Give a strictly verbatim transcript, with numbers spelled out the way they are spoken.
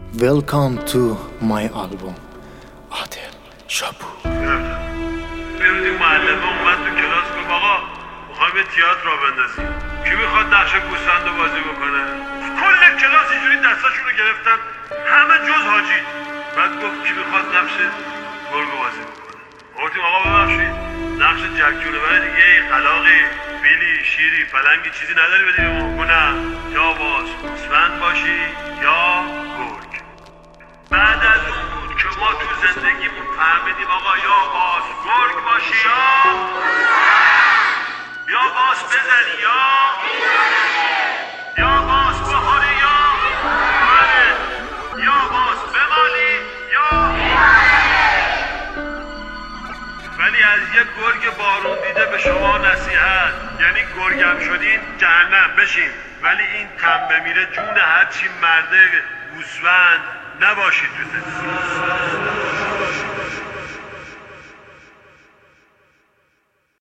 Welcome to my album. عادل شابو. امروز این معلمه اومد تو کلاس گفت آقا میخوایم یه تئاتر را بندازیم، کی میخواد نقش گوسفند رو بازی بکنه؟ کل کلاس اینجوری دستاشون رو گرفتن، همه جز حاجی. بعد گفت کی میخواد نقش گرگ رو بازی بکنه؟ گفتیم آقا ببخشید نقش جک‌جونور دیگه ای قلاقی فیلی شیری پلنگی چیزی نداری بدی به ما؟ نه، یا باز گوسفند باشی یا گرگ. بعد از اون بود که ما تو زندگیمون فهمیدیم آقا یا باز گرگ باشی یا یا باز بزنی یا یا باز بخوری یا بله یا باز بمالی یا. ولی از یه گرگ بارون دیده به شما نصیحت، یعنی گرگم شدین جهنم بشین، ولی این تنبه میره جون هرچی مرده گوسفند نباشید تو زندگی.